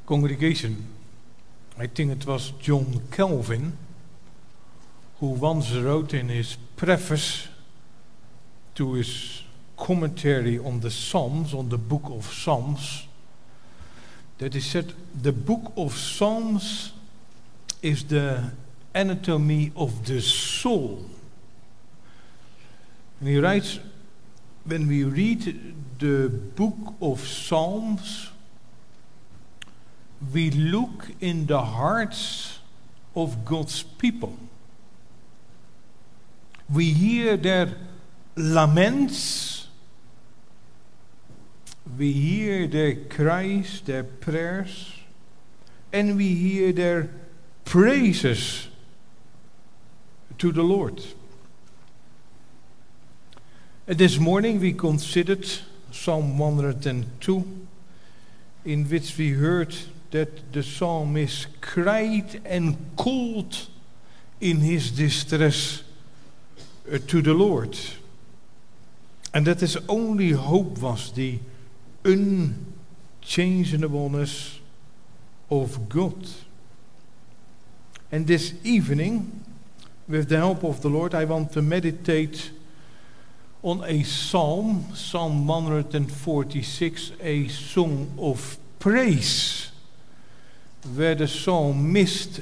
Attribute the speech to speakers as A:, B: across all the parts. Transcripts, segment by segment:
A: Congregation, I think it was John Calvin who once wrote in his preface to his commentary on the Psalms, on the book of Psalms, that he said the book of Psalms is the anatomy of the soul. And he writes, when we read the book of Psalms, we look in the hearts of God's people. We hear their laments, we hear their cries, their prayers, and we hear their praises to the Lord. And this morning we considered Psalm 102, in which we heard that the psalmist cried and called in his distress to the Lord. And that his only hope was the unchangeableness of God. And this evening, with the help of the Lord, I want to meditate on a psalm, Psalm 146, a song of praise, where the psalmist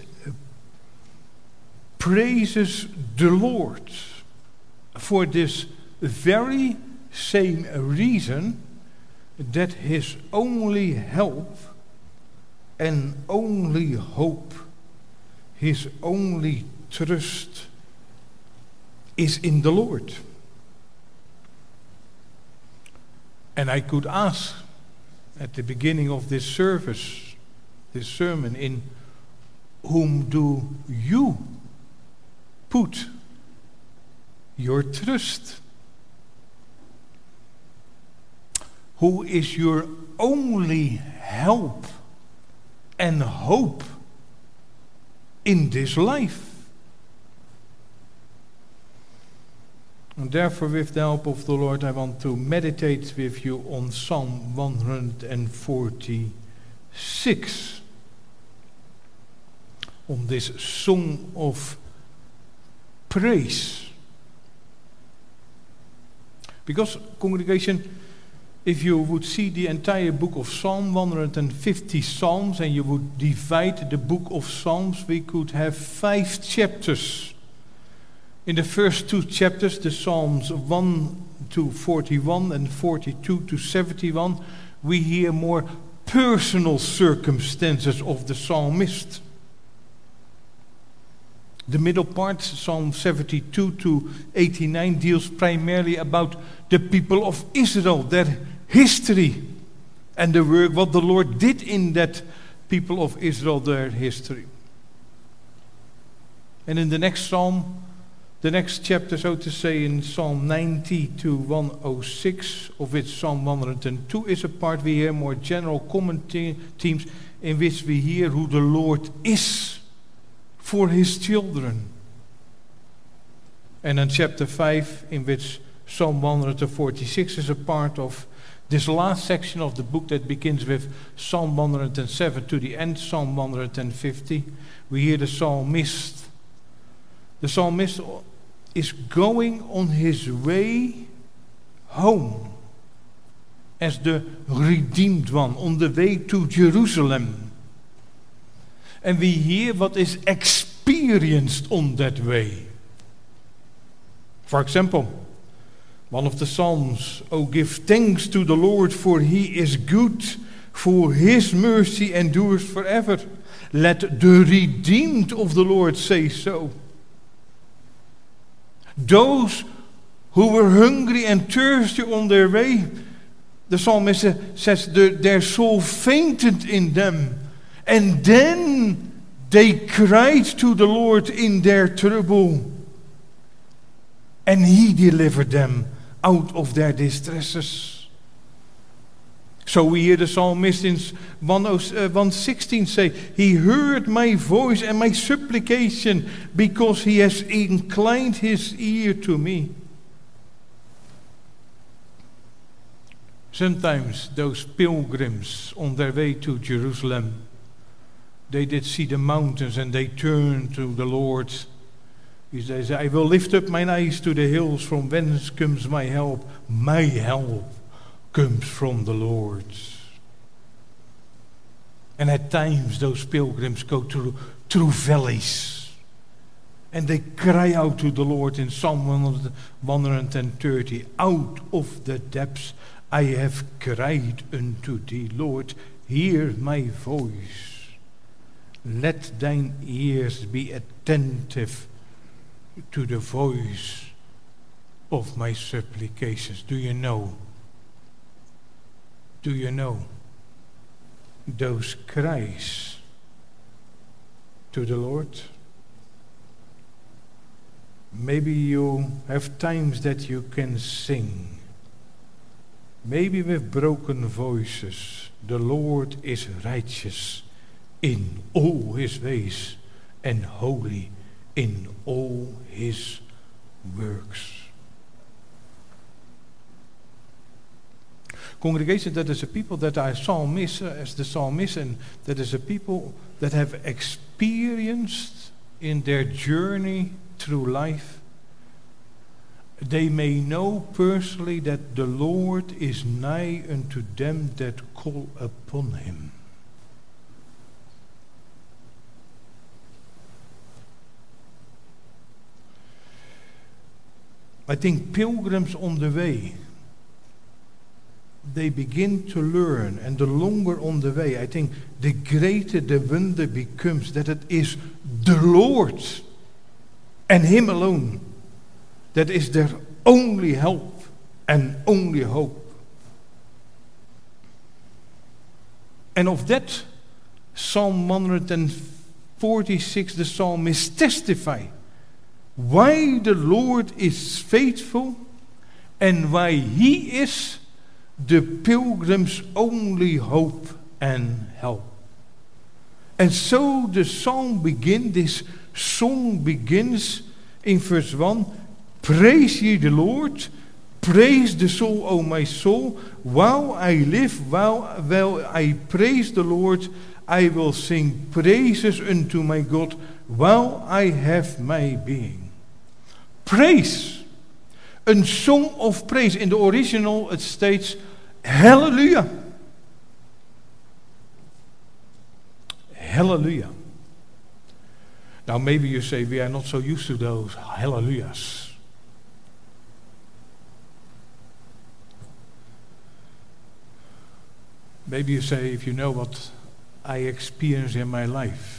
A: praises the Lord for this very same reason, that his only help and only hope, his only trust is in the Lord. And I could ask at the beginning of this service, this sermon, in whom do you put your trust? Who is your only help and hope in this life? And therefore, with the help of the Lord, I want to meditate with you on Psalm 146, on this song of praise. Because, congregation, if you would see the entire book of Psalm, 150 Psalms, and you would divide the book of Psalms, we could have 5 chapters. In the first 2 chapters, the Psalms 1 to 41 and 42 to 71, we hear more personal circumstances of the psalmist. The middle part, Psalm 72 to 89, deals primarily about the people of Israel, their history, and the work, what the Lord did in that people of Israel, their history. And in the next psalm, the next chapter, so to say, in Psalm 90 to 106, of which Psalm 102 is a part, we hear more general commentary themes in which we hear who the Lord is for his children. And in chapter 5, in which Psalm 146 is a part of, this last section of the book that begins with Psalm 107 to the end, Psalm 150, we hear the psalmist. The psalmist is going on his way home as the redeemed one, on the way to Jerusalem. And we hear what is experienced on that way. For example, one of the Psalms, "Oh, give thanks to the Lord, for he is good, for his mercy endures forever. Let the redeemed of the Lord say so." Those who were hungry and thirsty on their way, the psalmist says their soul fainted in them. And then they cried to the Lord in their trouble, and he delivered them out of their distresses. So we hear the psalmist in 116 say, "He heard my voice and my supplication, because he has inclined his ear to me." Sometimes those pilgrims on their way to Jerusalem they did see the mountains and they turned to the Lord. He says, I will lift up mine eyes to the hills, from whence comes my help. My help comes from the Lord. And at times those pilgrims go through valleys. And they cry out to the Lord in Psalm 130. Out of the depths I have cried unto thee, Lord, hear my voice. Let thine ears be attentive to the voice of my supplications. Do you know? Do you know? Those cries to the Lord. Maybe you have times that you can sing. Maybe with broken voices. The Lord is righteous in all his ways and holy in all his works. Congregation, that is a people that are psalmists, as the psalmist, and that is a people that have experienced in their journey through life. They may know personally that the Lord is nigh unto them that call upon him. I think pilgrims on the way, they begin to learn, and the longer on the way, I think the greater the wonder becomes that it is the Lord and him alone that is their only help and only hope. And of that, Psalm 146, the psalmist testify why the Lord is faithful and why he is the pilgrim's only hope and help. And so the song begins, this song begins in verse 1. Praise ye the Lord, praise the soul, O my soul. While I live, while I praise the Lord, I will sing praises unto my God while I have my being. Praise. A song of praise. In the original it states, Hallelujah. Hallelujah. Now maybe you say, we are not so used to those hallelujahs. Maybe you say, if you know what I experience in my life,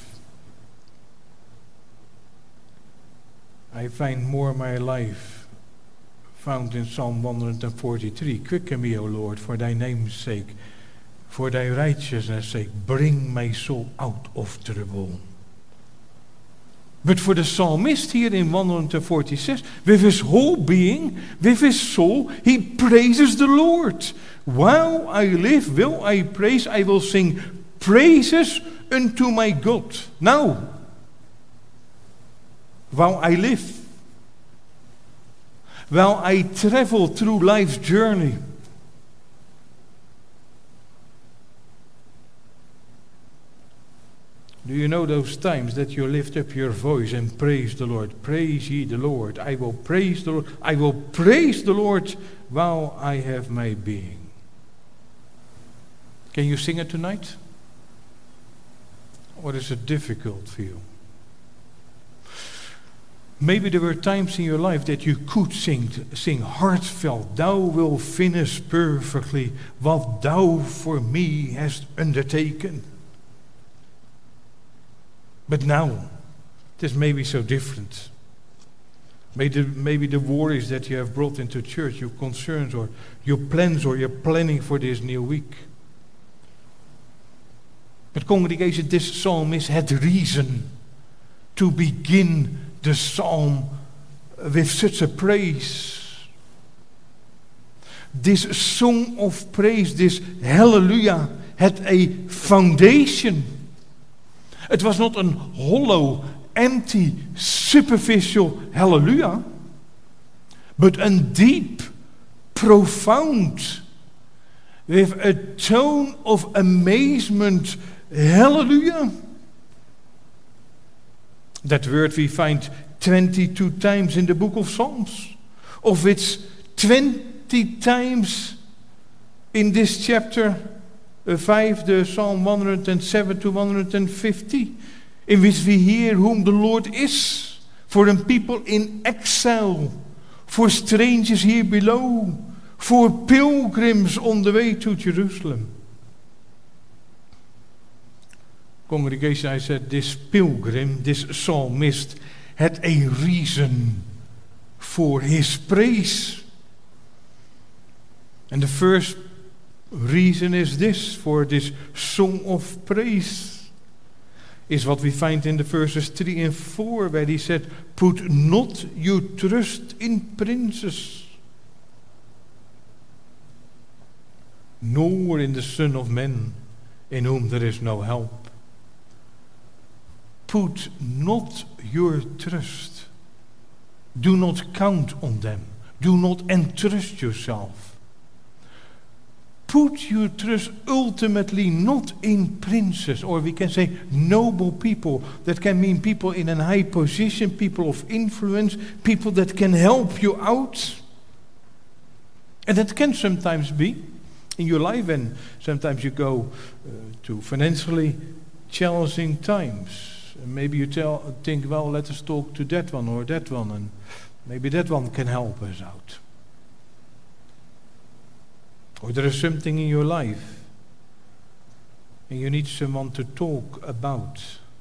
A: I find more of my life found in Psalm 143. Quicken me, O Lord, for thy name's sake, for thy righteousness' sake, bring my soul out of trouble. But for the psalmist here in 146, with his whole being, with his soul, he praises the Lord. While I live, will I praise, I will sing praises unto my God. Now, while I live, while I travel through life's journey, do you know those times that you lift up your voice and praise the Lord? Praise ye the Lord. I will praise the Lord. I will praise the Lord while I have my being. Can you sing it tonight? Or is it difficult for you? Maybe there were times in your life that you could sing heartfelt, thou wilt finish perfectly what thou for me hast undertaken. But now, it is maybe so different. Maybe the worries that you have brought into church, your concerns or your plans or your planning for this new week. But congregation, this psalmist had reason to begin the psalm with such a praise. This song of praise, this hallelujah, had a foundation. It was not an hollow, empty, superficial hallelujah, but a deep, profound, with a tone of amazement, hallelujah. That word we find 22 times in the book of Psalms, of which 20 times in this chapter 5, the Psalm 107 to 150, in which we hear whom the Lord is, for a people in exile, for strangers here below, for pilgrims on the way to Jerusalem. Congregation, I said, this pilgrim, this psalmist, had a reason for his praise. And the first reason is this, for this song of praise, is what we find in the verses 3 and 4, where he said, "Put not your trust in princes, nor in the Son of Man, in whom there is no help." Put not your trust. Do not count on them. Do not entrust yourself. Put your trust ultimately not in princes, or we can say noble people. That can mean people in a high position, people of influence, people that can help you out. And that can sometimes be in your life, and sometimes you go to financially challenging times. And maybe you think, well, let us talk to that one or that one, and maybe that one can help us out. Or there is something in your life, and you need someone to talk about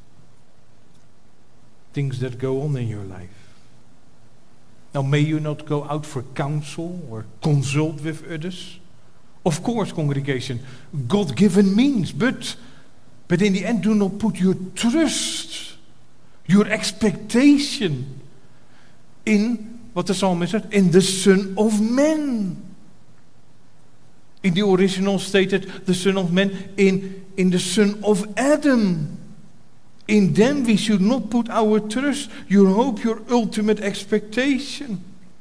A: things that go on in your life. Now, may you not go out for counsel or consult with others? Of course, congregation, God-given means, but in the end, do not put your trust, your expectation in what the psalmist said, in the Son of Man. In the original stated, the Son of Man, in the son of Adam. In them we should not put our trust, your hope, your ultimate expectation.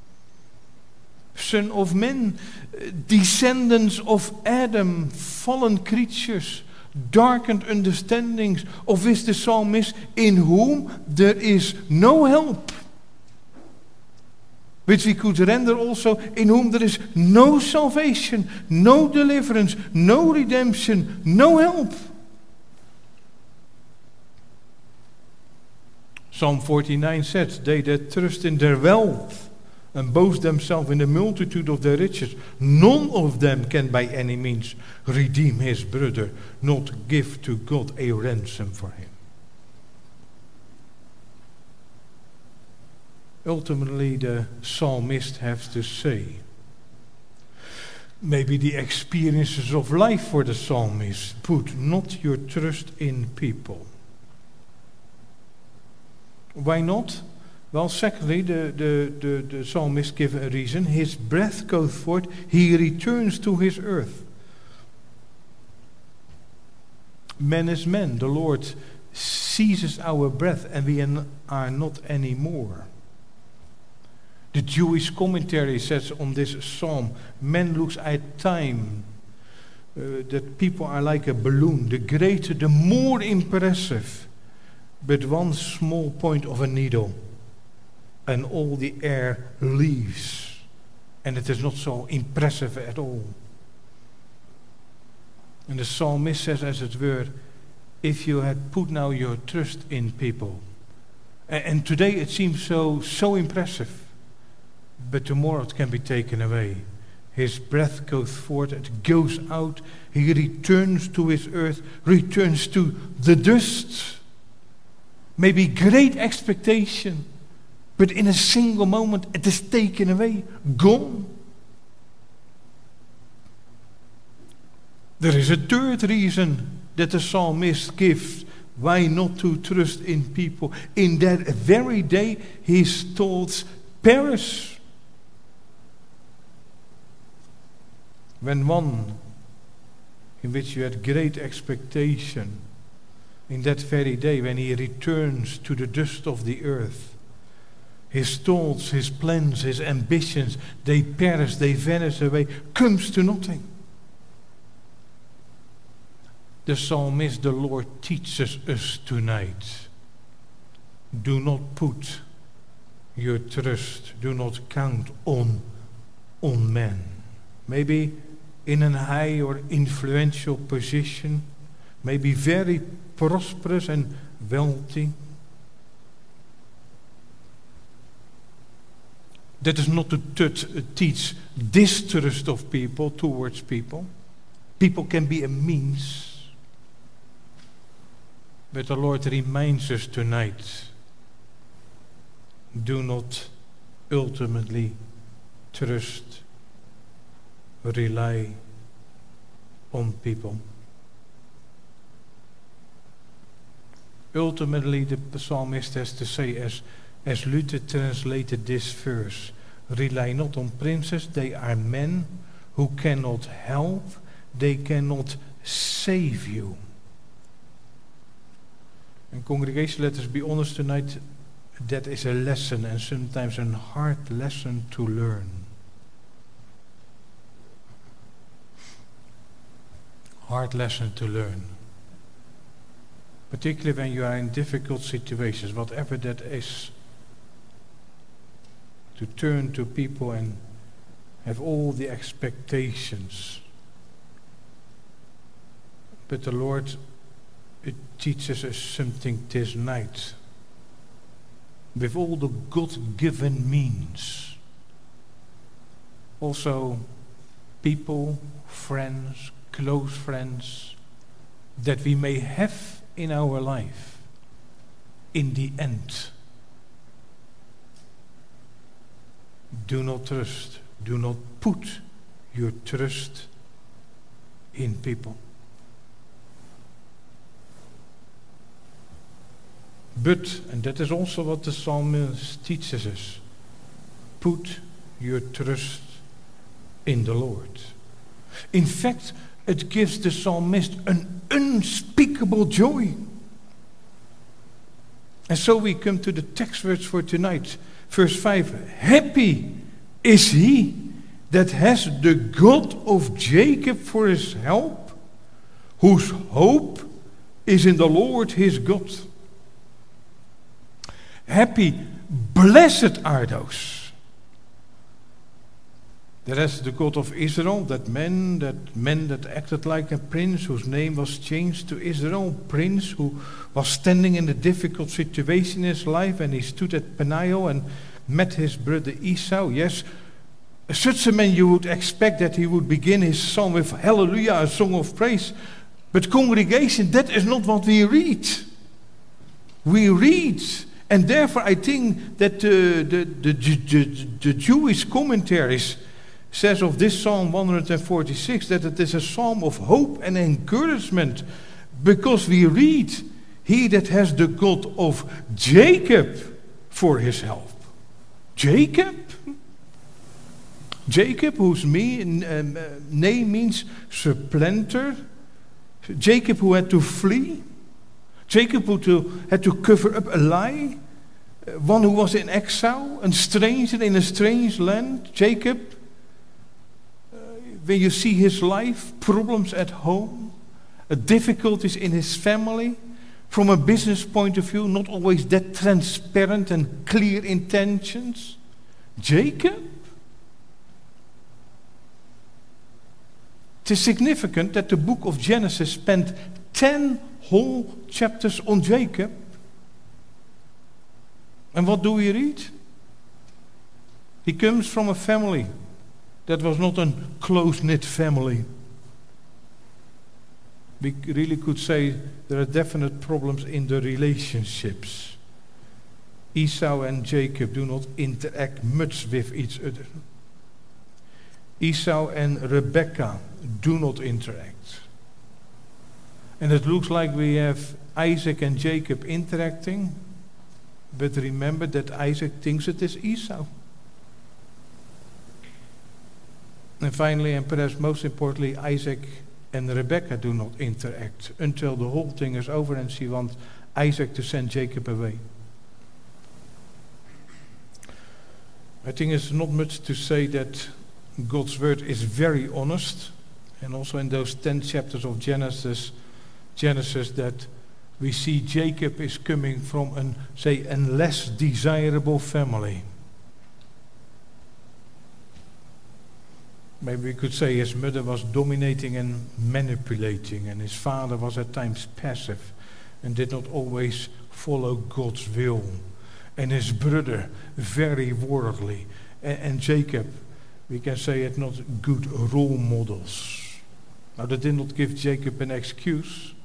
A: Son of Man, descendants of Adam, fallen creatures, darkened understandings, of which the psalmist, in whom there is no help. Which we could render also, in whom there is no salvation, no deliverance, no redemption, no help. Psalm 49 says, "They that trust in their wealth and boast themselves in the multitude of their riches, none of them can by any means redeem his brother, not give to God a ransom for him." Ultimately, the psalmist has to say, maybe the experiences of life for the psalmist, put not your trust in people. Why not? Well, secondly, the psalmist gives a reason. His breath goes forth, he returns to his earth. Man is man. The Lord seizes our breath and we are not anymore. The Jewish commentary says on this psalm, man looks at time, that people are like a balloon. The greater, the more impressive, but one small point of a needle, and all the air leaves, and it is not so impressive at all. And the psalmist says, as it were, if you had put now your trust in people, and today it seems so impressive, but tomorrow it can be taken away. His breath goes forth, it goes out, he returns to his earth, returns to the dust. Maybe great expectation, but in a single moment it is taken away, gone. There is a third reason that the psalmist gives why not to trust in people. In that very day his thoughts perish. When one in which you had great expectation, in that very day when he returns to the dust of the earth, his thoughts, his plans, his ambitions, they perish, they vanish away, comes to nothing. The psalmist, the Lord teaches us tonight Do not put your trust, do not count on men. Maybe in a high or influential position, maybe very prosperous and wealthy. That is not to teach distrust of people towards people. People can be a means. But the Lord reminds us tonight, do not ultimately trust, rely on people. Ultimately, the psalmist has to say, as Luther translated this verse, rely not on princes, they are men who cannot help, they cannot save you. And congregation, let us be honest tonight, that is a lesson, and sometimes a hard lesson to learn. Hard lesson to learn. Particularly when you are in difficult situations, whatever that is. To turn to people and have all the expectations. But the Lord teaches us something this night. With all the God-given means. Also, people, friends, close friends, that we may have in our life, in the end. Do not trust, do not put your trust in people. But, and that is also what the psalmist teaches us, put your trust in the Lord. In fact, it gives the psalmist an unspeakable joy. And so we come to the text words for tonight. Verse 5, happy is he that has the God of Jacob for his help, whose hope is in the Lord his God. Happy, blessed are those. That is the God of Israel, that man that acted like a prince, whose name was changed to Israel, prince who was standing in a difficult situation in his life, and he stood at Peniel and met his brother Esau. Yes, such a man you would expect that he would begin his psalm with hallelujah, a song of praise. But congregation, that is not what we read. We read, and therefore I think that the Jewish commentaries says of this Psalm 146 that it is a psalm of hope and encouragement, because we read, he that has the God of Jacob for his help. Jacob? Jacob, whose name means supplanter. Jacob who had to flee. Jacob who had to cover up a lie. One who was in exile, a stranger in a strange land. Jacob, when you see his life, problems at home, difficulties in his family, from a business point of view, not always that transparent and clear intentions. Jacob? It is significant that the book of Genesis spent 10 whole chapters on Jacob. And what do we read? He comes from a family that was not a close-knit family. We really could say there are definite problems in the relationships. Esau and Jacob do not interact much with each other. Esau and Rebekah do not interact. And it looks like we have Isaac and Jacob interacting, but remember that Isaac thinks it is Esau. And finally, and perhaps most importantly, Isaac and Rebekah do not interact until the whole thing is over and she wants Isaac to send Jacob away. I think it's not much to say that God's word is very honest, and also in those 10 chapters of Genesis that we see Jacob is coming from a less desirable family. Maybe we could say his mother was dominating and manipulating, and his father was at times passive and did not always follow God's will. And his brother, very worldly. And Jacob, we can say, had not good role models. Now, that did not give Jacob an excuse.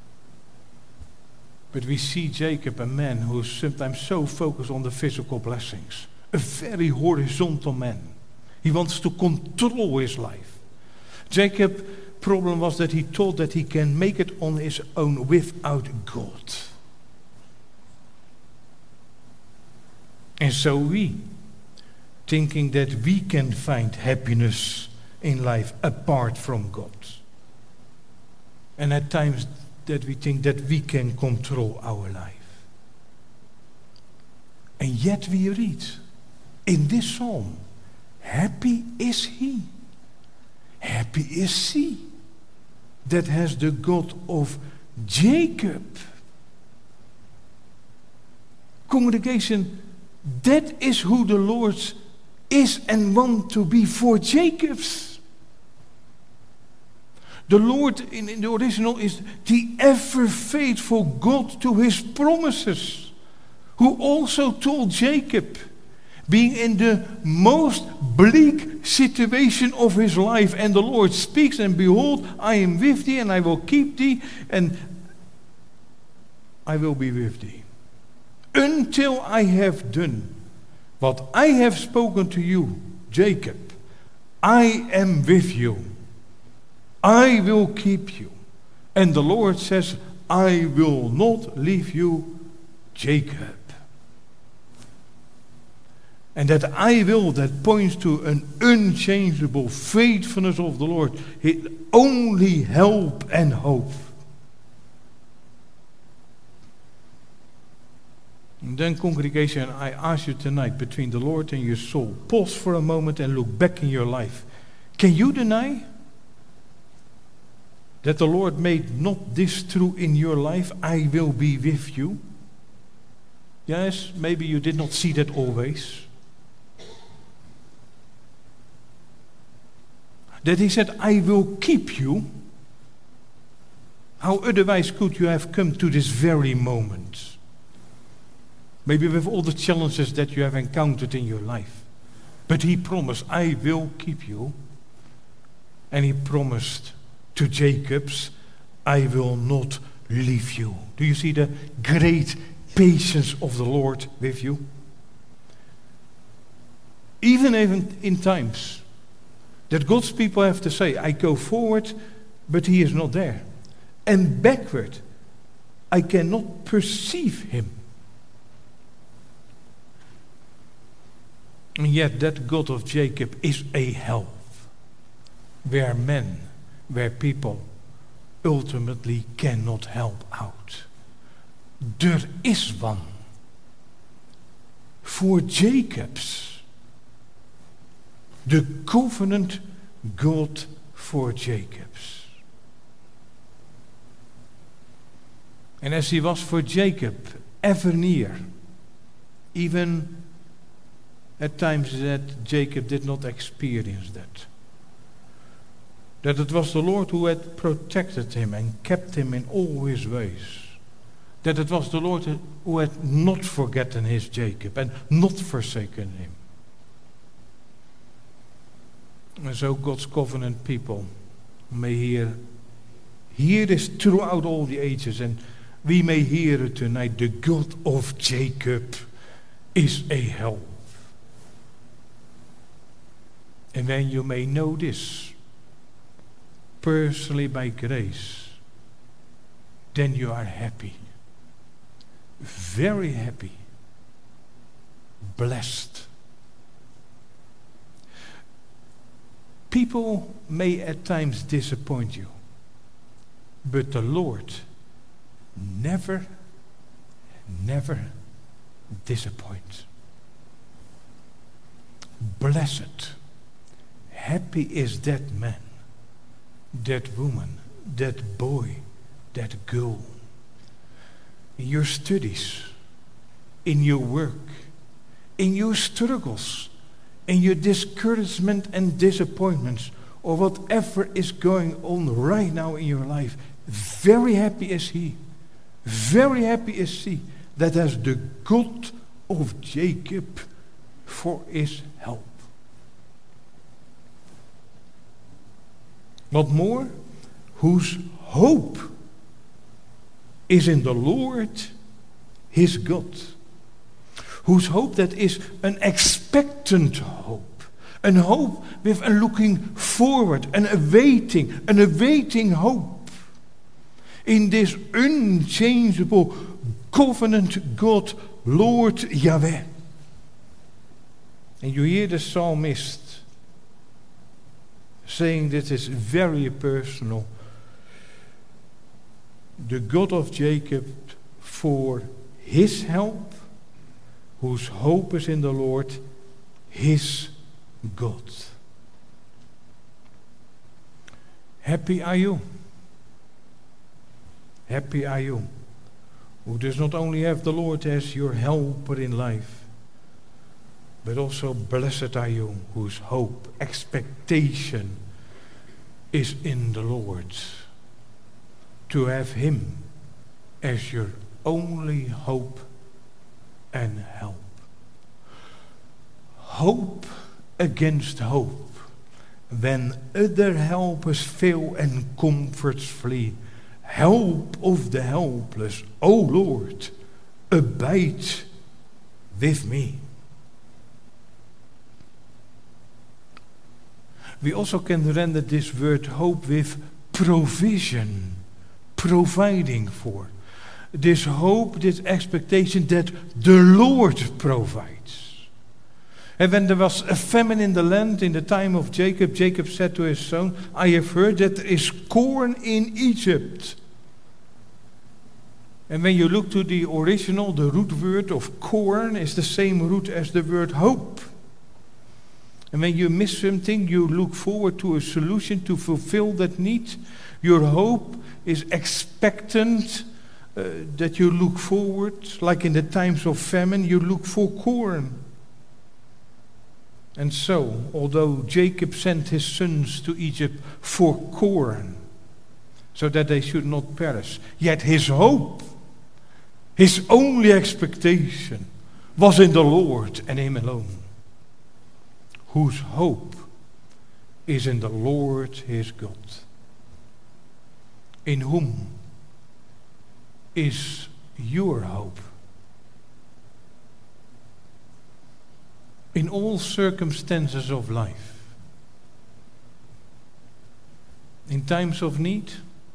A: But we see Jacob, a man who is sometimes so focused on the physical blessings. A very horizontal man. He wants to control his life. Jacob's problem was that he thought that he can make it on his own without God. And so we, thinking that we can find happiness in life apart from God. And at times that we think that we can control our life. And yet we read in this psalm, happy is he, happy is she that has the God of Jacob. Congregation, that is who the Lord is and wants to be for Jacob's. The Lord in the original is the ever faithful God to his promises, who also told Jacob, being in the most bleak situation of his life, and the Lord speaks, and behold, I am with thee, and I will keep thee, and I will be with thee, until I have done what I have spoken to you, Jacob. I am with you. I will keep you. And the Lord says, I will not leave you, Jacob. And that I will, that points to an unchangeable faithfulness of the Lord. His only help and hope. And then, congregation, I ask you tonight, between the Lord and your soul, pause for a moment and look back in your life. Can you deny that the Lord made not this true in your life? I will be with you. Yes, maybe you did not see that always. That he said, I will keep you. How otherwise could you have come to this very moment? Maybe with all the challenges that you have encountered in your life. But he promised, I will keep you. And he promised to Jacob's, I will not leave you. Do you see the great patience of the Lord with you? Even in times that God's people have to say, I go forward, but he is not there. And backward, I cannot perceive him. And yet that God of Jacob is a help. Where people ultimately cannot help out. There is one. For Jacob's. The covenant God for Jacob's. And as he was for Jacob, ever near, even at times that Jacob did not experience that. That it was the Lord who had protected him and kept him in all his ways. That it was the Lord who had not forgotten his Jacob and not forsaken him. And so God's covenant people may hear this throughout all the ages, and we may hear it tonight. The God of Jacob is a help. And when you may know this, personally by grace, then you are happy, very happy, blessed. People may at times disappoint you, but the Lord never disappoints. Blessed, happy is that man, that woman, that boy, that girl, in your studies, in your work, in your struggles, in your discouragement and disappointments, or whatever is going on right now in your life, very happy is he, very happy is she that has the God of Jacob for his help. What more? Whose hope is in the Lord his God. Whose hope that is an expectant hope. An hope with a looking forward, an awaiting hope. In this unchangeable covenant God, Lord Yahweh. And you hear the psalmist saying this is very personal. The God of Jacob for his help, whose hope is in the Lord, his God. Happy are you. Happy are you, who does not only have the Lord as your helper in life, but also blessed are you, whose hope, expectation is in the Lord. To have him as your only hope and help. Hope against hope. When other helpers fail and comforts flee, help of the helpless, O Lord, abide with me. We also can render this word hope with provision, providing for. This hope, this expectation that the Lord provides. And when there was a famine in the land in the time of Jacob, Jacob said to his son, I have heard that there is corn in Egypt. And when you look to the original, the root word of corn is the same root as the word hope. And when you miss something, you look forward to a solution to fulfill that need. Your hope is expectant, that you look forward, like in the times of famine, you look for corn. And so, although Jacob sent his sons to Egypt for corn, so that they should not perish, yet his hope, his only expectation, was in the Lord and him alone. Whose hope is in the Lord his God. In whom is your hope? In all circumstances of life. In times of need.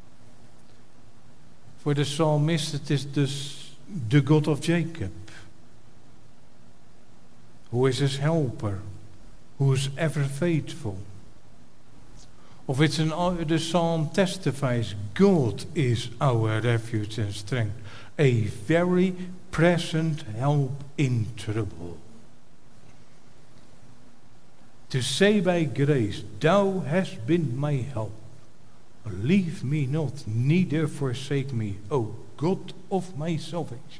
A: For the psalmist it is the God of Jacob, who is his helper, who is ever faithful. Of which the psalm testifies, God is our refuge and strength, a very present help in trouble. To say by grace, thou hast been my help. Leave me not, neither forsake me, O God of my salvation.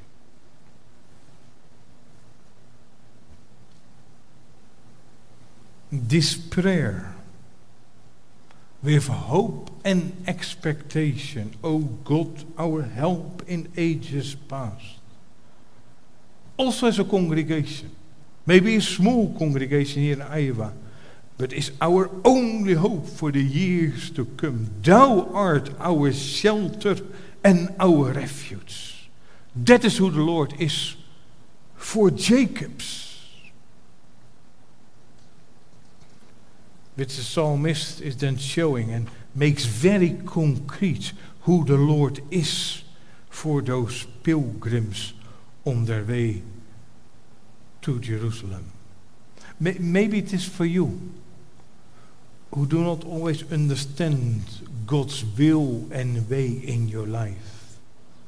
A: This prayer with hope and expectation, O God, our help in ages past. Also as a congregation, maybe a small congregation here in Iowa, but is our only hope for the years to come. Thou art our shelter and our refuge. That is who the Lord is for Jacob's. Which the psalmist is then showing and makes very concrete who the Lord is for those pilgrims on their way to Jerusalem. Maybe it is for you who do not always understand God's will and way in your life.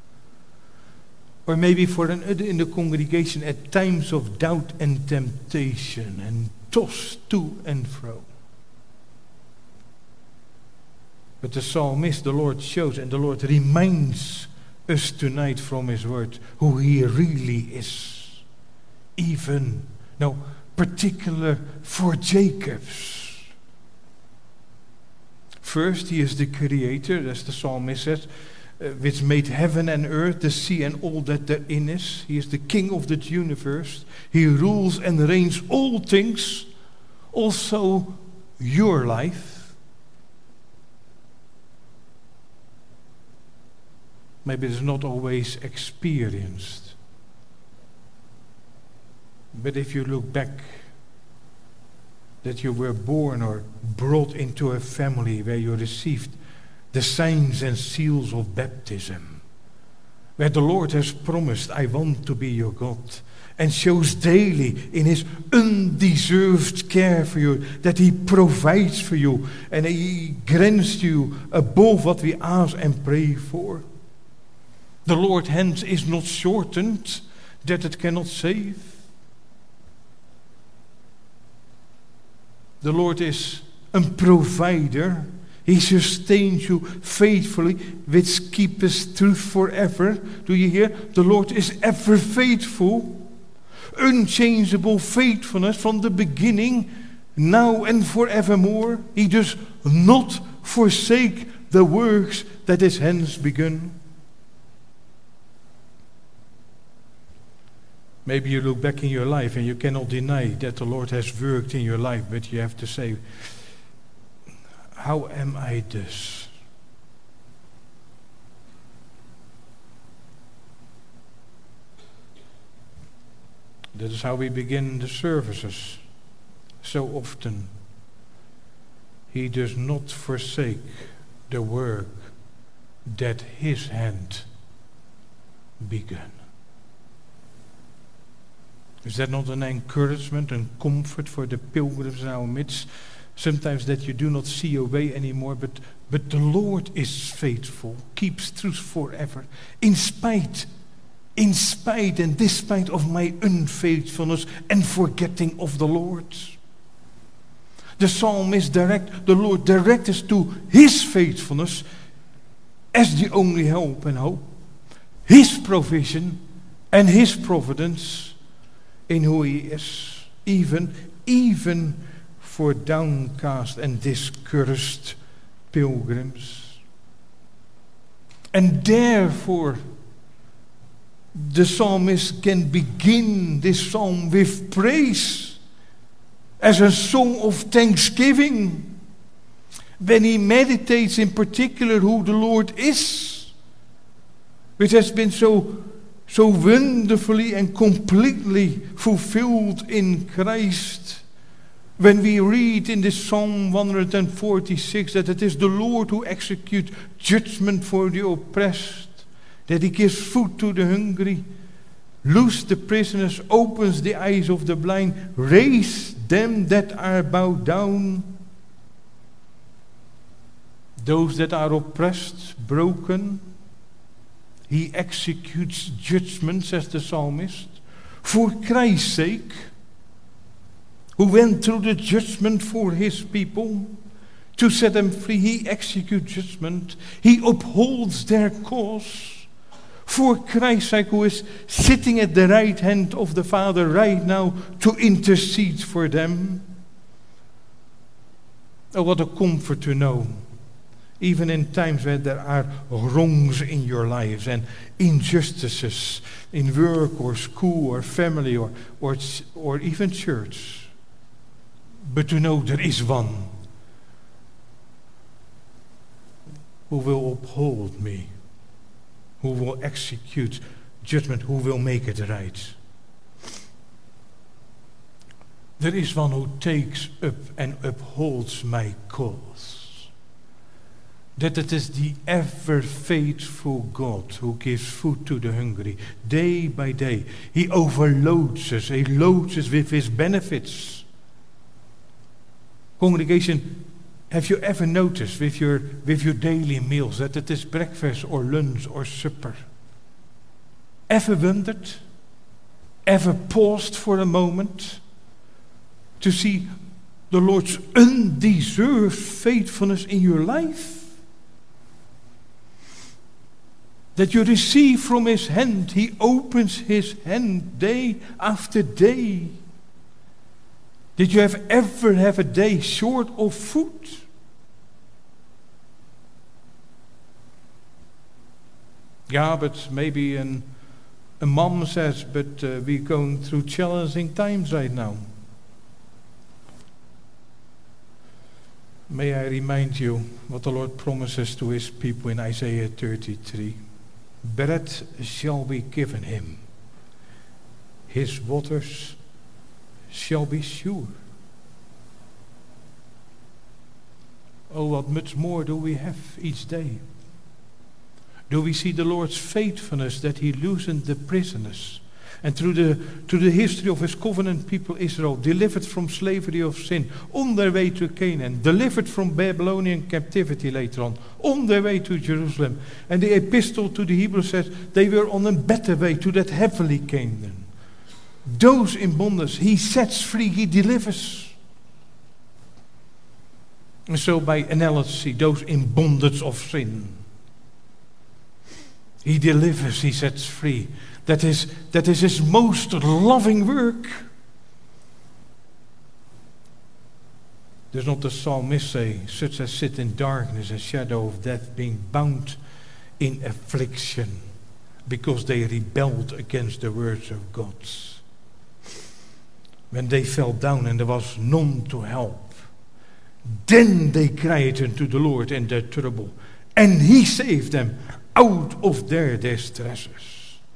A: Or maybe for another in the congregation at times of doubt and temptation and tossed to and fro. But the psalmist, the Lord shows and the Lord reminds us tonight from His Word who He really is. Even, particular for Jacob's. First, He is the Creator, as the psalmist says, which made heaven and earth, the sea and all that therein is. He is the King of the universe. He rules and reigns all things, also your life. Maybe it's not always experienced. But if you look back, that you were born or brought into a family where you received the signs and seals of baptism, where the Lord has promised, I want to be your God, and shows daily in His undeserved care for you, that He provides for you, and He grants you above what we ask and pray for. The Lord's hand is not shortened, that it cannot save. The Lord is a provider. He sustains you faithfully, which keepeth truth forever. Do you hear? The Lord is ever faithful. Unchangeable faithfulness from the beginning, now and forevermore. He does not forsake the works that His hands begun. Maybe you look back in your life and you cannot deny that the Lord has worked in your life, but you have to say, how am I this? That is how we begin the services so often. He does not forsake the work that His hand began. Is that not an encouragement and comfort for the pilgrims in our midst? Sometimes that you do not see your way anymore, but the Lord is faithful, keeps truth forever, in spite and despite of my unfaithfulness and forgetting of the Lord. The psalmist the Lord directs us to His faithfulness as the only help and hope, His provision and His providence in who He is, even for downcast and discouraged pilgrims. And therefore, the psalmist can begin this psalm with praise as a song of thanksgiving when he meditates in particular who the Lord is, which has been so wonderfully and completely fulfilled in Christ. When we read in this Psalm 146 that it is the Lord who executes judgment for the oppressed, that He gives food to the hungry, loose the prisoners, opens the eyes of the blind, raise them that are bowed down, those that are oppressed, broken. He executes judgment, says the psalmist, for Christ's sake, who went through the judgment for His people to set them free. He executes judgment. He upholds their cause for Christ's sake, who is sitting at the right hand of the Father right now to intercede for them. Oh, what a comfort to know, even in times where there are wrongs in your lives and injustices in work or school or family or even church. But to know there is one who will uphold me, who will execute judgment, who will make it right. There is one who takes up and upholds my cause. That it is the ever faithful God who gives food to the hungry day by day. He overloads us. He loads us with His benefits. Congregation, have you ever noticed with your daily meals that it is breakfast or lunch or supper? Ever wondered? Ever paused for a moment to see the Lord's undeserved faithfulness in your life? that you receive from his hand. He opens his hand day after day. Did you ever have a day short of food? Yeah, but maybe a mom says, but we're going through challenging times right now. May I remind you what the Lord promises to his people in Isaiah 33. Bread shall be given him. His waters shall be sure. Oh, what much more do we have each day? Do we see the Lord's faithfulness that he loosened the prisoners and through the history of his covenant people Israel, delivered from slavery of sin, on their way to Canaan, delivered from Babylonian captivity later on their way to Jerusalem. And the epistle to the Hebrews says they were on a better way to that heavenly Canaan. Those in bondage, he sets free, he delivers. And so by analogy, those in bondage of sin, he delivers, he sets free. That is his most loving work. Does not the psalmist say, such as sit in darkness and shadow of death, being bound in affliction, because they rebelled against the words of God? When they fell down and there was none to help, then they cried unto the Lord in their trouble, and he saved them out of their distresses.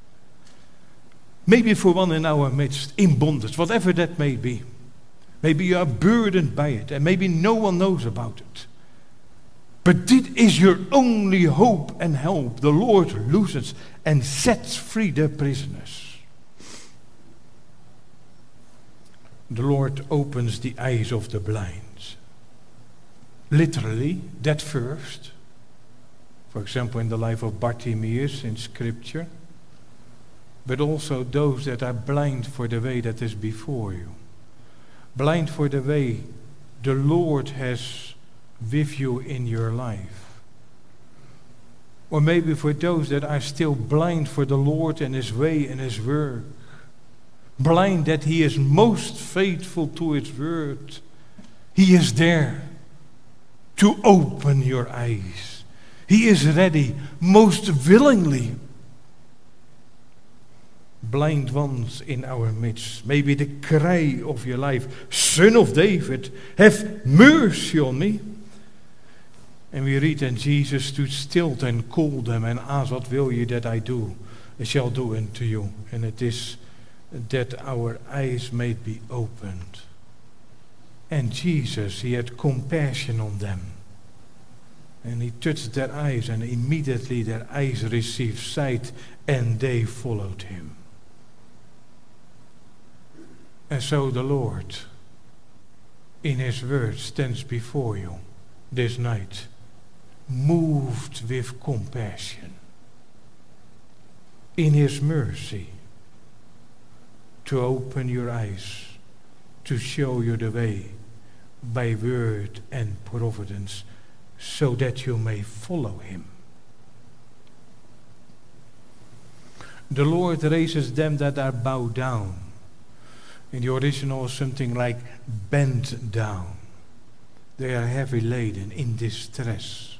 A: Maybe for one in our midst, in bondage, whatever that may be. Maybe you are burdened by it, and maybe no one knows about it. But this is your only hope and help. The Lord loosens and sets free the prisoners. The Lord opens the eyes of the blind. Literally, that first. For example, in the life of Bartimaeus in Scripture. But also those that are blind for the way that is before you. Blind for the way the Lord has with you in your life. Or maybe for those that are still blind for the Lord and his way and his work. Blind that he is most faithful to his word. He is there to open your eyes. He is ready most willingly. Blind ones in our midst, maybe the cry of your life, Son of David, have mercy on me. And we read, and Jesus stood still and called them and asked, what will ye that I do? I shall do unto you. And it is that our eyes may be opened. And Jesus, he had compassion on them. And he touched their eyes, and immediately their eyes received sight, and they followed him. And so the Lord, in his word, stands before you this night, moved with compassion, in his mercy, to open your eyes, to show you the way by word and providence, so that you may follow him. The Lord raises them that are bowed down. In the original, something like bent down. They are heavy laden, in distress.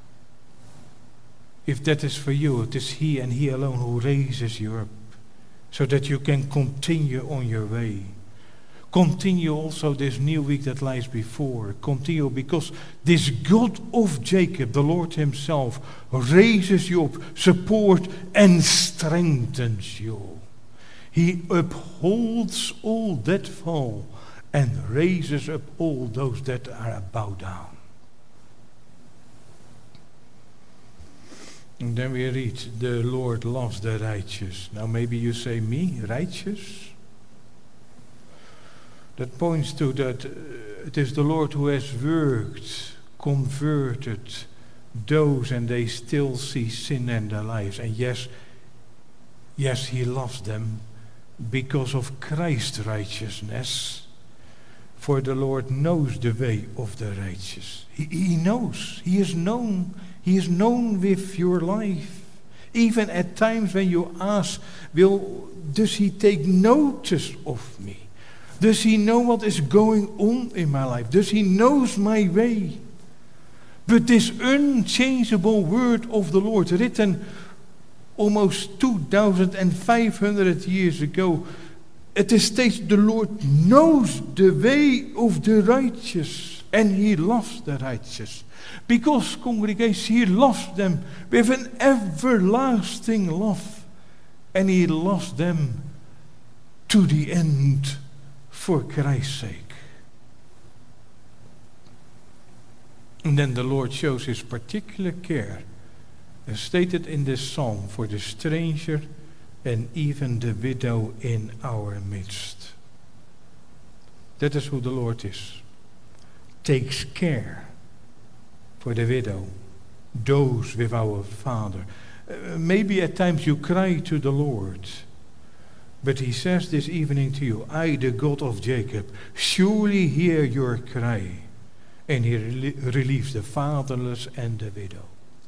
A: If that is for you, it is he and he alone who raises you up, so that you can continue on your way. Continue also this new week that lies before. Continue, because this God of Jacob, the Lord himself, raises you up, supports and strengthens you. He upholds all that fall and raises up all those that are bowed down. And then we read, the Lord loves the righteous. Now maybe you say, me, righteous? That points to that it is the Lord who has worked, converted those, and they still see sin in their lives. And yes, he loves them because of Christ's righteousness. For the Lord knows the way of the righteous. He knows. He is known. He is known with your life. Even at times when you ask, does he take notice of me? Does he know what is going on in my life? Does he knows my way? But this unchangeable word of the Lord, written almost 2,500 years ago, it states the Lord knows the way of the righteous, and he loves the righteous. Because, congregation, he loves them with an everlasting love, and he loves them to the end for Christ's sake. And then the Lord shows his particular care, as stated in this psalm, for the stranger and even the widow in our midst. That is who the Lord is. Takes care for the widow, those with our Father. Maybe at times you cry to the Lord, but he says this evening to you, I, the God of Jacob, surely hear your cry. And he relieves the fatherless and the widow.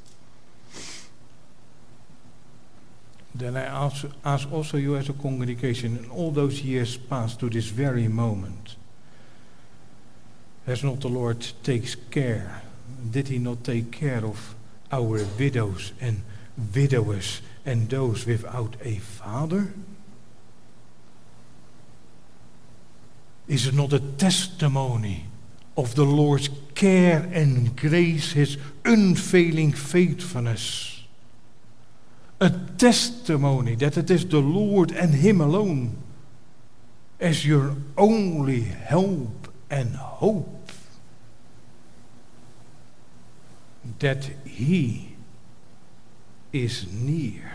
A: Then I ask also you as a congregation, in all those years past to this very moment, has not the Lord takes care? Did he not take care of our widows and widowers and those without a father? Is it not a testimony of the Lord's care and grace, his unfailing faithfulness? A testimony that it is the Lord and him alone as your only help and hope. That he is near.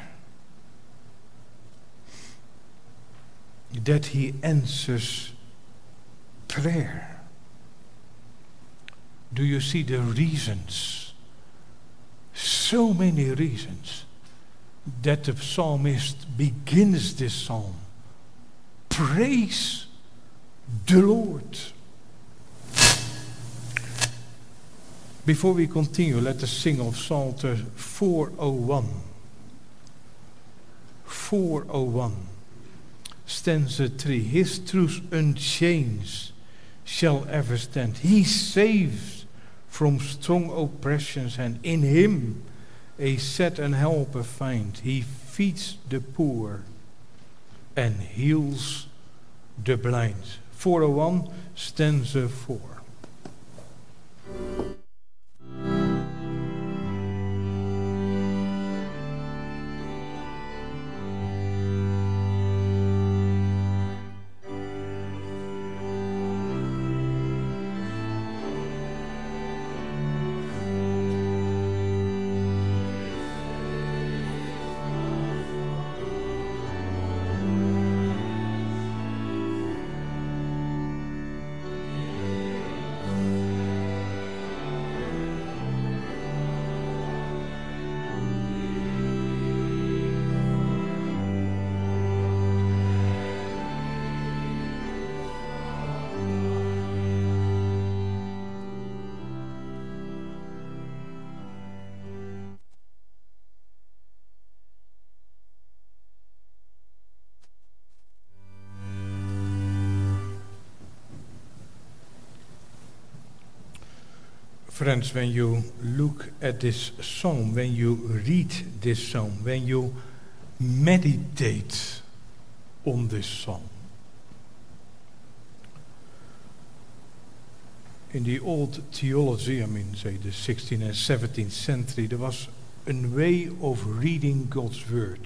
A: That he answers prayer. Do you see the reasons? So many reasons that the psalmist begins this psalm. Praise the Lord. Before we continue, let us sing of Psalter 401. 401, stanza 3. His truth unchanged shall ever stand. He saves from strong oppressions, and in him a set and helper find. He feeds the poor and heals the blind. 401, stanza 4. Friends, when you look at this psalm, when you read this psalm, when you meditate on this psalm, in the old theology, say the 16th and 17th century, there was a way of reading God's word.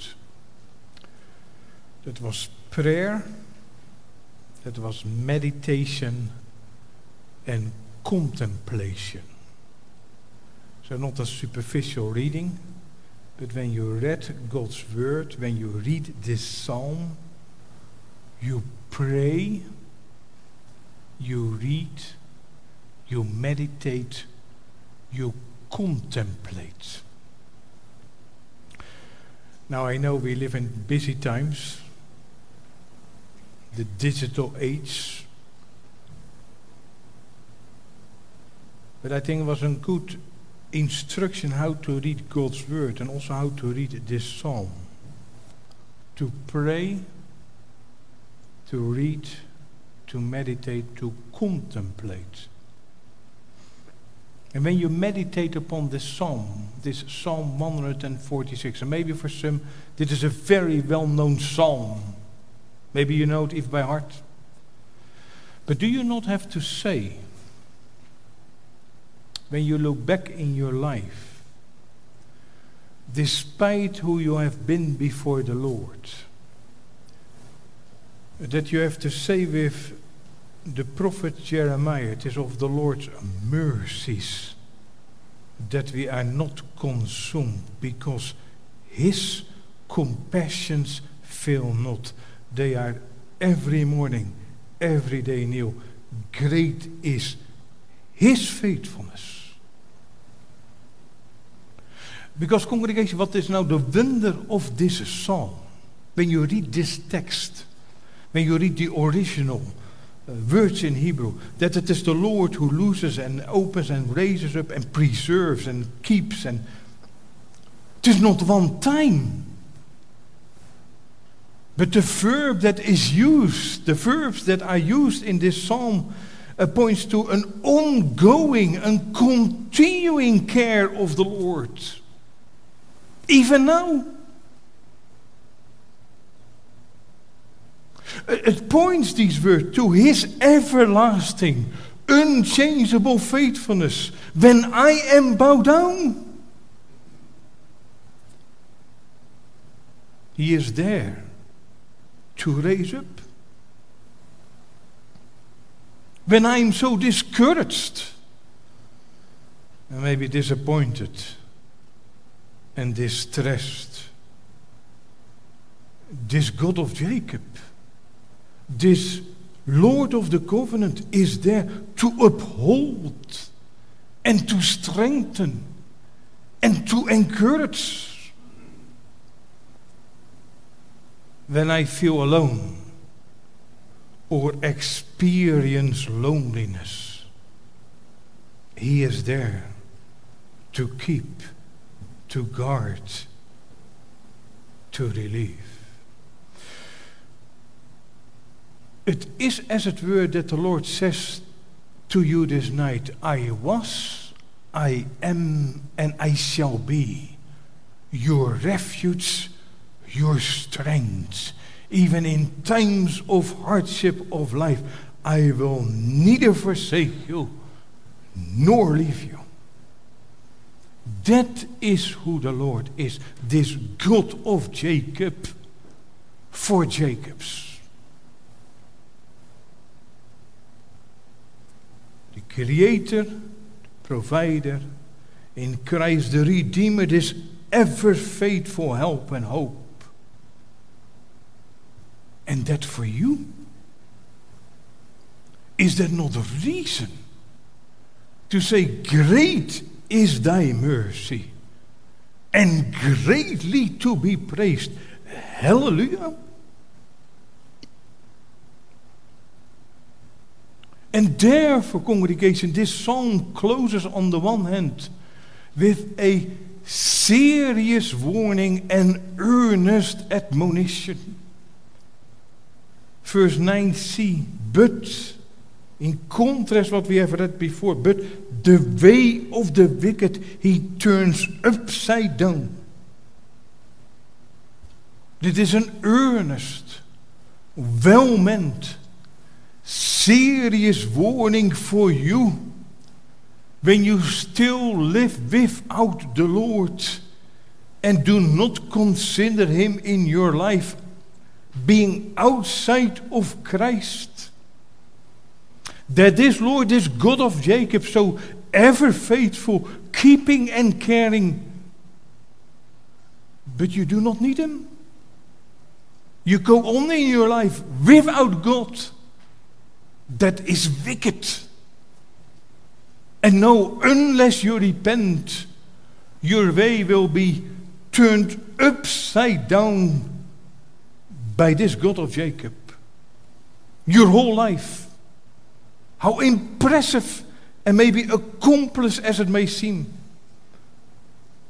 A: That was prayer, that was meditation and contemplation. So not a superficial reading, but when you read God's word, when you read this psalm, you pray, you read, you meditate, you contemplate. Now I know we live in busy times, the digital age, but I think it was a good instruction how to read God's word and also how to read this psalm. To pray, to read, to meditate, to contemplate. And when you meditate upon this Psalm 146, and maybe for some this is a very well-known psalm. Maybe you know it even by heart. But do you not have to say, when you look back in your life, despite who you have been before the Lord, that you have to say with the prophet Jeremiah, it is of the Lord's mercies that we are not consumed, because his compassions fail not. They are every morning, every day new. Great is his faithfulness. Because, congregation, what is now the wonder of this psalm? When you read this text, when you read the original words in Hebrew, that it is the Lord who looses and opens and raises up and preserves and keeps, and it is not one time. But the verb that is used, the verbs that are used in this psalm points to an ongoing and continuing care of the Lord. Even now. It points, these words, to his everlasting, unchangeable faithfulness when I am bowed down. He is there to raise up. When I am so discouraged and maybe disappointed and distressed, this God of Jacob, this Lord of the covenant is there to uphold and to strengthen and to encourage. When I feel alone or experience loneliness, he is there to keep, to guard, to relieve. It is, as it were, that the Lord says to you this night, I was, I am, and I shall be your refuge, your strength. Even in times of hardship of life, I will neither forsake you nor leave you. That is who the Lord is, this God of Jacob for Jacob's. The Creator, Provider, in Christ the Redeemer, this ever faithful help and hope. And that for you, is that not a reason to say, great is thy mercy and greatly to be praised? Hallelujah. And therefore, congregation, this song closes on the one hand with a serious warning and earnest admonition. Verse 9c, but, in contrast what we have read before, but the way of the wicked he turns upside down. Dit is an earnest, well-meant, serious warning for you when you still live without the Lord and do not consider him in your life, being outside of Christ. That this Lord, this God of Jacob, so ever faithful, keeping and caring, but you do not need him. You go on in your life without God. That is wicked. And no, unless you repent, your way will be turned upside down by this God of Jacob. Your whole life, how impressive and maybe accomplished as it may seem,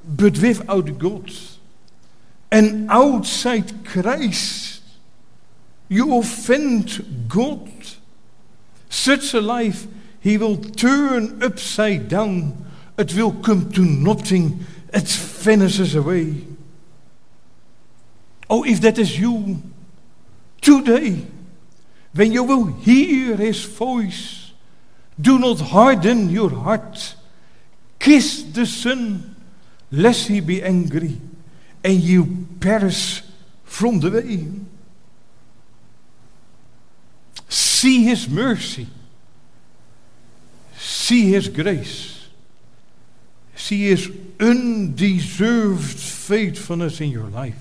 A: but without God and outside Christ, you offend God. Such a life he will turn upside down. It will come to nothing. It vanishes away. Oh, if that is you, today, when you will hear his voice, do not harden your heart. Kiss the Son, lest he be angry, and you perish from the way. See his mercy. See his grace. See his undeserved faithfulness in your life.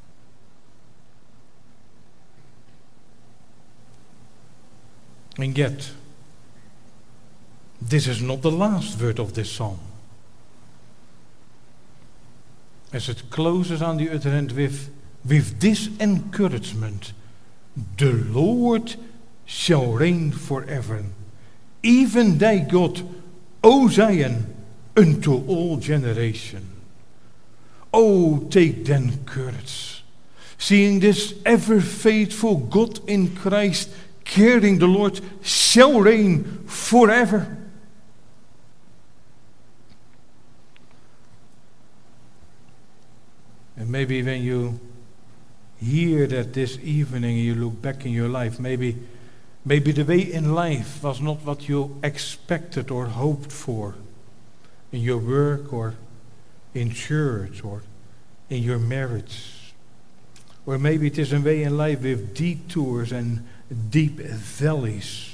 A: And yet, this is not the last word of this psalm. As it closes on the other hand with this encouragement, the Lord shall reign forever. Even thy God, O Zion, unto all generation. Oh, take then courage, seeing this ever faithful God in Christ, caring the Lord, shall reign forever. And maybe when you hear that this evening, you look back in your life, maybe the way in life was not what you expected or hoped for in your work or in church or in your marriage. Or maybe it is a way in life with detours and deep valleys.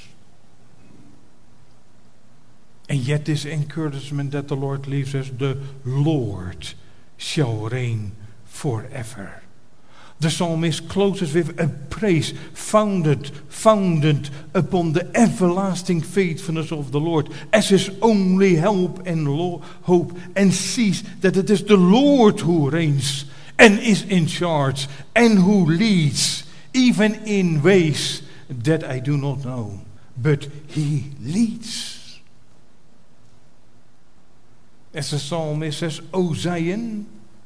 A: And yet this encouragement that the Lord leaves us, the Lord shall reign forever. The psalmist closes with a praise founded upon the everlasting faithfulness of the Lord as his only help and hope, and sees that it is the Lord who reigns and is in charge and who leads, even in ways that I do not know, but he leads. As the psalmist says, O Zion,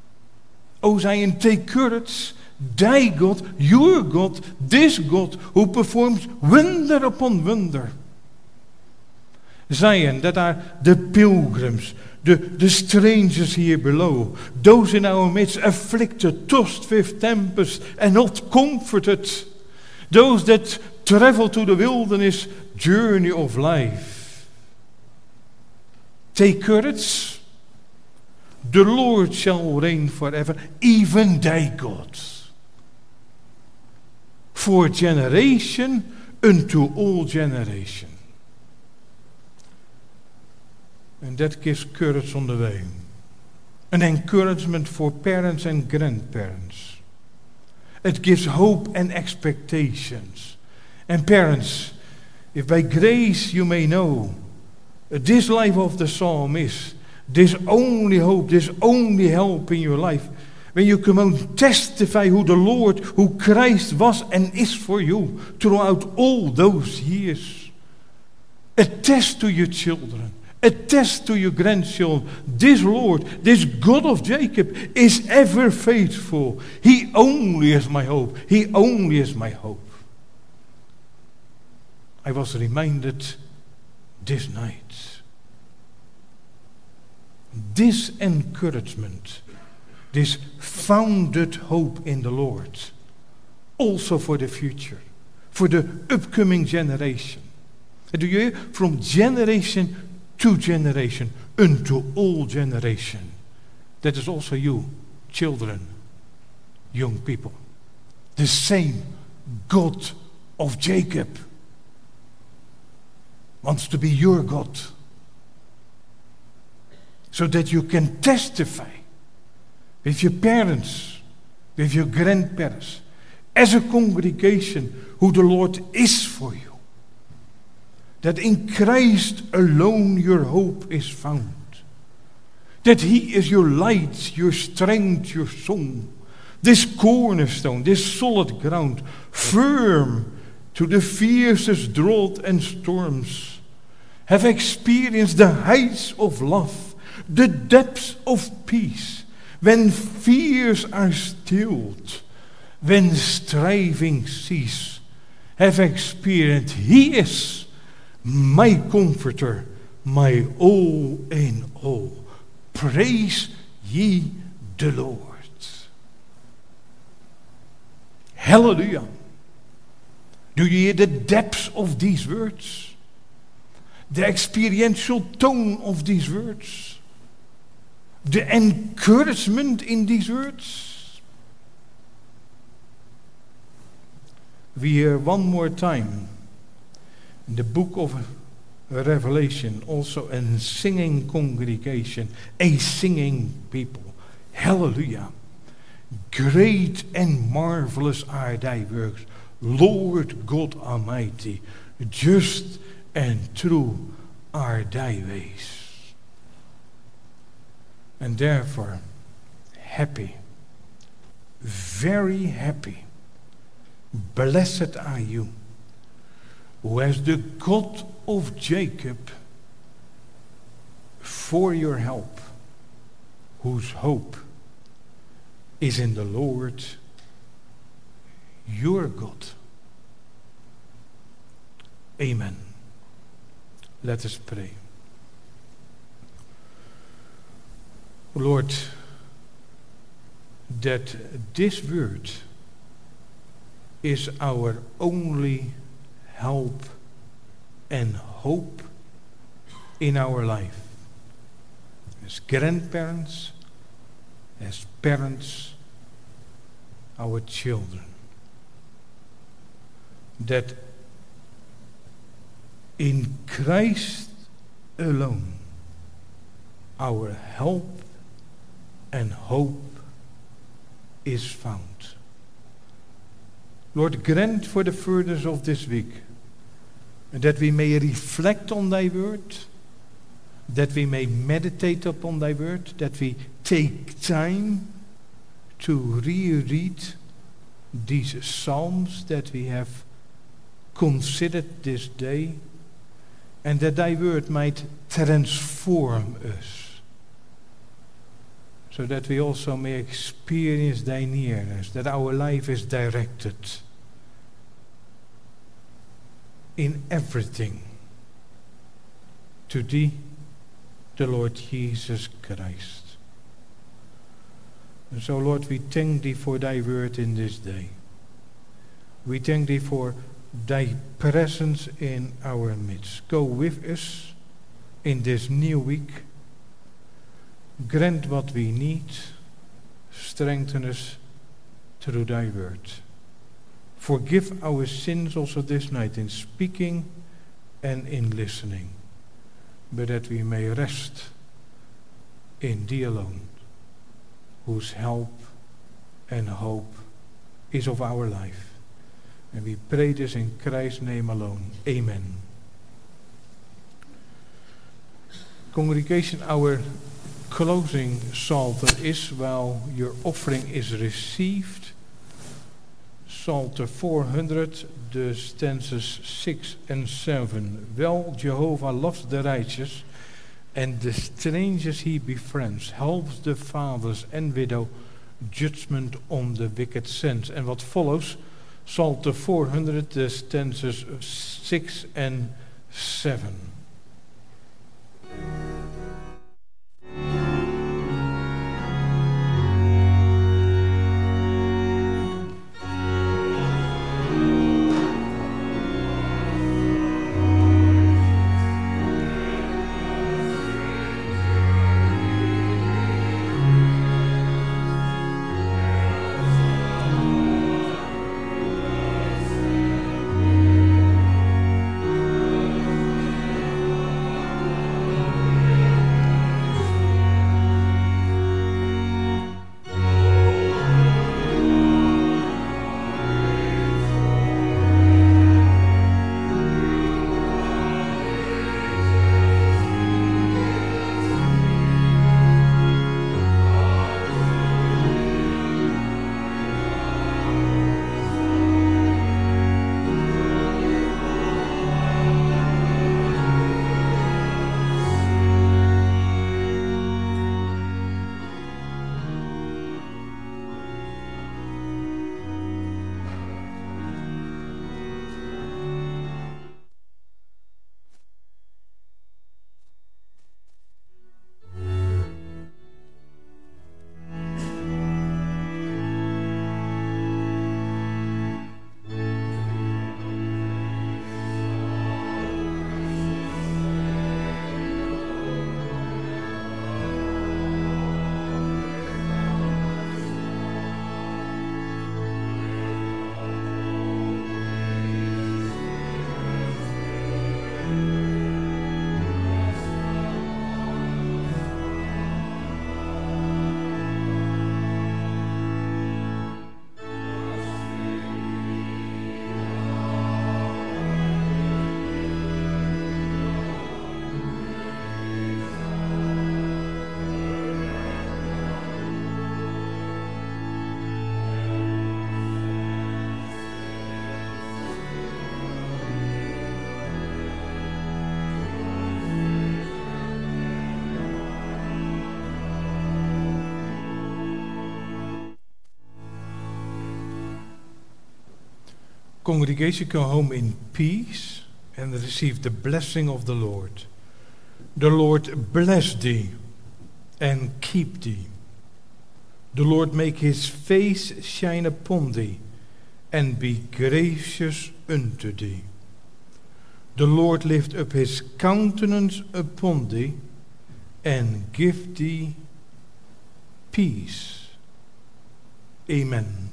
A: take courage. Thy God, your God, this God who performs wonder upon wonder. Zion, that are the pilgrims, the strangers here below, those in our midst afflicted, tossed with tempest and not comforted, those that travel to the wilderness journey of life. Take courage. The Lord shall reign forever, even thy God. For generation unto all generation. And that gives courage on the way. An encouragement for parents and grandparents. It gives hope and expectations. And parents, if by grace you may know, this life of the psalmist, this only hope, this only help in your life, when you come and testify who the Lord, who Christ was and is for you throughout all those years. Attest to your children, attest to your grandchildren, this Lord, this God of Jacob is ever faithful. He only is my hope. He only is my hope. I was reminded this night. This encouragement, this founded hope in the Lord, also for the future, for the upcoming generation. And do you hear? From generation to generation, unto all generation. That is also you, children, young people. The same God of Jacob wants to be your God, so that you can testify with your parents, with your grandparents, as a congregation, who the Lord is for you. That in Christ alone your hope is found. That he is your light, your strength, your song. This cornerstone, this solid ground, firm to the fiercest drought and storms, have experienced the heights of love, the depths of peace, when fears are stilled, when striving cease, have experienced He is my comforter, my all in all. Praise ye the Lord. Hallelujah. Do you hear the depths of these words? The experiential tone of these words? The encouragement in these words? We hear one more time in the book of Revelation, also a singing congregation, a singing people. Hallelujah. Great and marvelous are thy works, Lord God Almighty. Just and true are thy ways. And therefore, happy, very happy, blessed are you, who has the God of Jacob for your help, whose hope is in the Lord your God. Amen. Let us pray. Lord, that this word is our only help and hope in our life. As grandparents, as parents, our children. That in Christ alone our help and hope is found. Lord, grant for the furtherance of this week that we may reflect on thy word, that we may meditate upon thy word, that we take time to reread these psalms that we have considered this day, and that thy word might transform us, so that we also may experience thy nearness, that our life is directed in everything to thee, the Lord Jesus Christ. And so, Lord, we thank thee for thy word in this day. We thank thee for thy presence in our midst. Go with us in this new week. Grant what we need. Strengthen us through thy word. Forgive our sins also this night in speaking and in listening, but that we may rest in thee alone, whose help and hope is of our life. And we pray this in Christ's name alone. Amen. Congregation, our closing psalter is, while your offering is received, Psalter 400, the stanzas 6 and 7. Well, Jehovah loves the righteous, and the strangers he befriends, helps the fatherless and widow, judgment on the wicked sends. And what follows, Psalter 400, the stanzas 6 and 7. Congregation, go home in peace and receive the blessing of the Lord. The Lord bless thee and keep thee. The Lord make his face shine upon thee and be gracious unto thee. The Lord lift up his countenance upon thee and give thee peace. Amen.